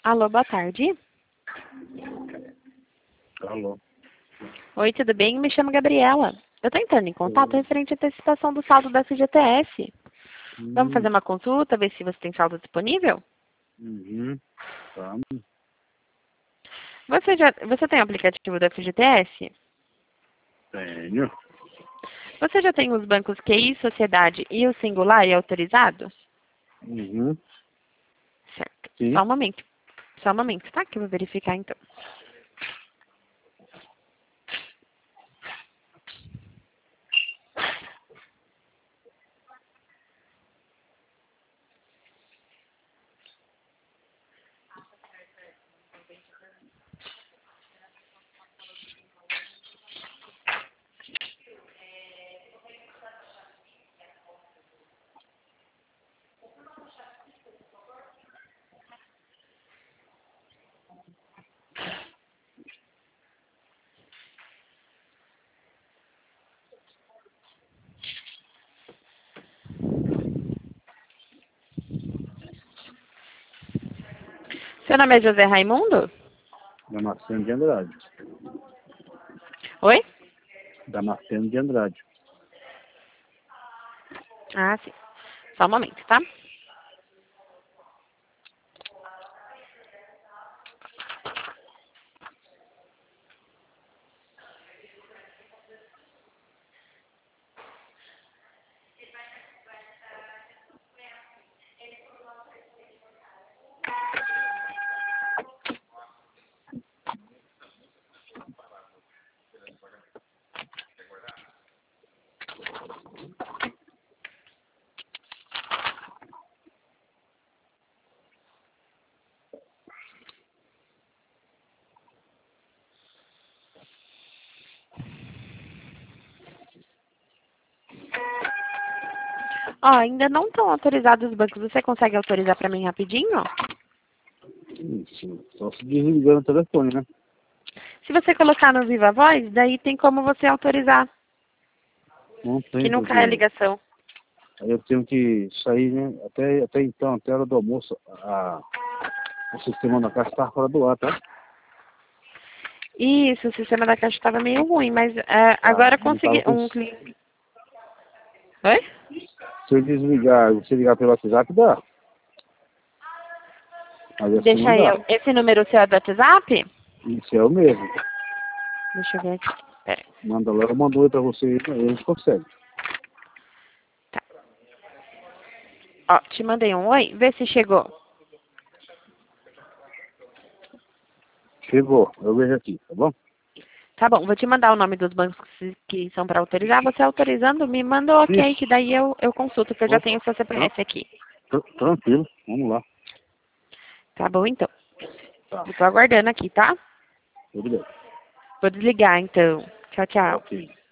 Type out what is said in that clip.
Alô, boa tarde. Alô. Oi, tudo bem? Me chamo Gabriela. Eu estou entrando em contato referente à antecipação do saldo da FGTS. Vamos fazer uma consulta, ver se você tem saldo disponível? Tá. Você tem o aplicativo da FGTS? Tenho. Você já tem os bancos QI, Sociedade e o Singular e autorizados? Certo. Sim. Só um momento. Só um momento, tá? Que eu vou verificar então. Seu nome é José Raimundo? Damasceno de Andrade. Oi? Damasceno de Andrade. Ah, sim. Só um momento, tá? Ó, ainda não estão autorizados os bancos. Você consegue autorizar para mim rapidinho? Isso. Só se desligando o telefone, né? Se você colocar no Viva Voz, daí tem como você autorizar, Não tem, que não cai a porque ligação. aí eu tenho que sair, né? Até então, até a hora do almoço, o sistema da caixa estava fora do ar, tá? Isso, o sistema da caixa estava meio ruim, mas agora Não tava consegui um cliente. Oi? Se eu desligar, você ligar pelo WhatsApp, dá. Mas assim não Deixa dá. eu. Esse número seu é do WhatsApp? Isso é o mesmo. Deixa eu ver aqui. Pera. Manda lá, eu mando oi pra você, a gente consegue. Tá. Ó, te mandei um oi, vê se chegou. Chegou, eu vejo aqui, tá bom? Tá bom, vou te mandar o nome dos bancos que são para autorizar. Você autorizando, me manda o ok, Isso. que daí eu consulto, que eu já Opa, tenho o seu CPF aqui. tranquilo, vamos lá. Tá bom, então. Tá, Eu tô aguardando aqui, tá? tudo bem. Vou desligar, então. Tchau, tchau. Ok.